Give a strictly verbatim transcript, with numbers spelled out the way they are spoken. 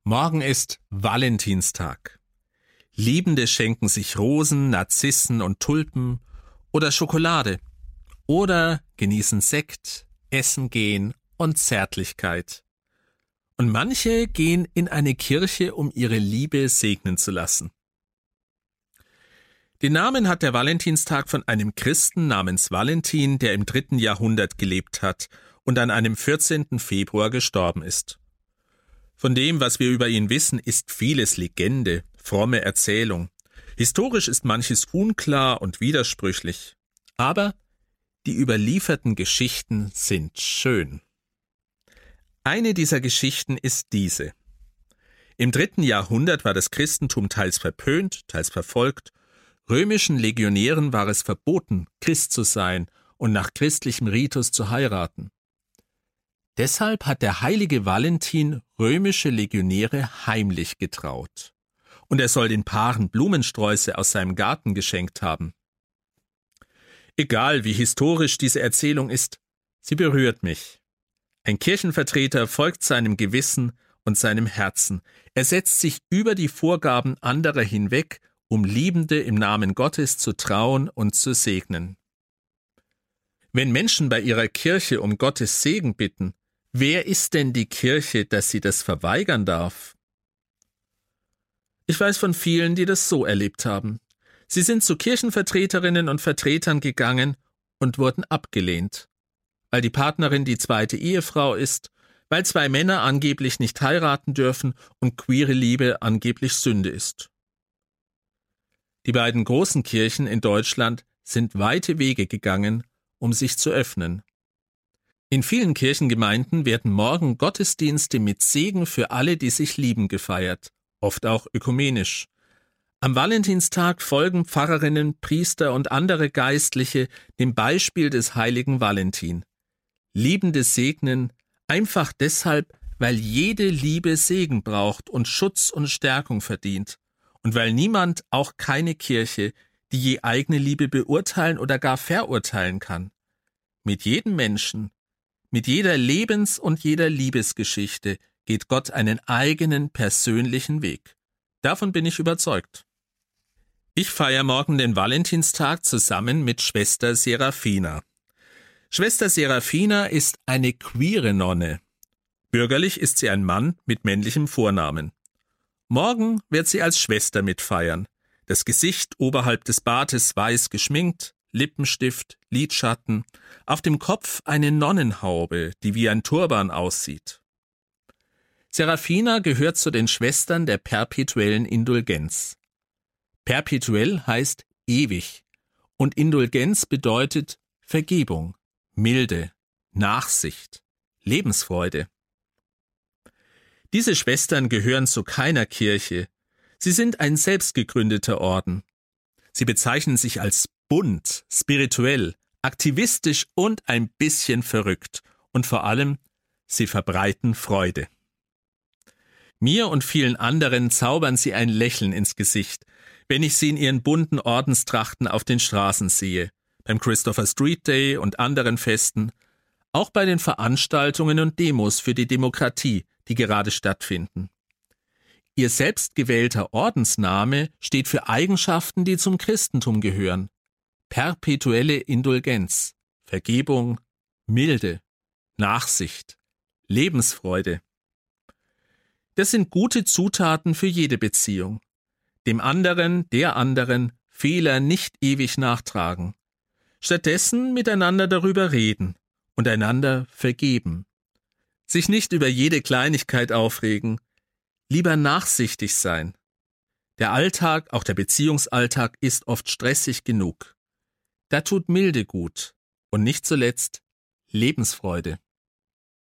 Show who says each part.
Speaker 1: Morgen ist Valentinstag. Liebende schenken sich Rosen, Narzissen und Tulpen oder Schokolade oder genießen Sekt, Essen gehen und Zärtlichkeit. Und manche gehen in eine Kirche, um ihre Liebe segnen zu lassen. Den Namen hat der Valentinstag von einem Christen namens Valentin, der im dritten Jahrhundert gelebt hat und an einem vierzehnten Februar gestorben ist. Von dem, was wir über ihn wissen, ist vieles Legende, fromme Erzählung. Historisch ist manches unklar und widersprüchlich. Aber die überlieferten Geschichten sind schön. Eine dieser Geschichten ist diese. Im dritten Jahrhundert war das Christentum teils verpönt, teils verfolgt. Römischen Legionären war es verboten, Christ zu sein und nach christlichem Ritus zu heiraten. Deshalb hat der heilige Valentin römische Legionäre heimlich getraut. Und er soll den Paaren Blumensträuße aus seinem Garten geschenkt haben. Egal wie historisch diese Erzählung ist, sie berührt mich. Ein Kirchenvertreter folgt seinem Gewissen und seinem Herzen. Er setzt sich über die Vorgaben anderer hinweg, um Liebende im Namen Gottes zu trauen und zu segnen. Wenn Menschen bei ihrer Kirche um Gottes Segen bitten, wer ist denn die Kirche, dass sie das verweigern darf? Ich weiß von vielen, die das so erlebt haben. Sie sind zu Kirchenvertreterinnen und Vertretern gegangen und wurden abgelehnt, weil die Partnerin die zweite Ehefrau ist, weil zwei Männer angeblich nicht heiraten dürfen und queere Liebe angeblich Sünde ist. Die beiden großen Kirchen in Deutschland sind weite Wege gegangen, um sich zu öffnen. In vielen Kirchengemeinden werden morgen Gottesdienste mit Segen für alle, die sich lieben, gefeiert, oft auch ökumenisch. Am Valentinstag folgen Pfarrerinnen, Priester und andere Geistliche dem Beispiel des heiligen Valentin. Liebende segnen, einfach deshalb, weil jede Liebe Segen braucht und Schutz und Stärkung verdient. Und weil niemand, auch keine Kirche, die je eigene Liebe beurteilen oder gar verurteilen kann. Mit jedem Menschen, mit jeder Lebens- und jeder Liebesgeschichte geht Gott einen eigenen persönlichen Weg. Davon bin ich überzeugt. Ich feiere morgen den Valentinstag zusammen mit Schwester Serafina. Schwester Serafina ist eine queere Nonne. Bürgerlich ist sie ein Mann mit männlichem Vornamen. Morgen wird sie als Schwester mitfeiern. Das Gesicht oberhalb des Bartes weiß geschminkt, Lippenstift, Lidschatten, auf dem Kopf eine Nonnenhaube, die wie ein Turban aussieht. Serafina gehört zu den Schwestern der perpetuellen Indulgenz. Perpetuell heißt ewig und Indulgenz bedeutet Vergebung, Milde, Nachsicht, Lebensfreude. Diese Schwestern gehören zu keiner Kirche. Sie sind ein selbstgegründeter Orden. Sie bezeichnen sich als bunt, spirituell, aktivistisch und ein bisschen verrückt. Und vor allem, sie verbreiten Freude. Mir und vielen anderen zaubern sie ein Lächeln ins Gesicht, wenn ich sie in ihren bunten Ordenstrachten auf den Straßen sehe, beim Christopher Street Day und anderen Festen, auch bei den Veranstaltungen und Demos für die Demokratie, die gerade stattfinden. Ihr selbstgewählter Ordensname steht für Eigenschaften, die zum Christentum gehören. Perpetuelle Indulgenz, Vergebung, Milde, Nachsicht, Lebensfreude. Das sind gute Zutaten für jede Beziehung. Dem anderen, der anderen, Fehler nicht ewig nachtragen. Stattdessen miteinander darüber reden und einander vergeben. Sich nicht über jede Kleinigkeit aufregen, lieber nachsichtig sein. Der Alltag, auch der Beziehungsalltag, ist oft stressig genug. Da tut Milde gut und nicht zuletzt Lebensfreude.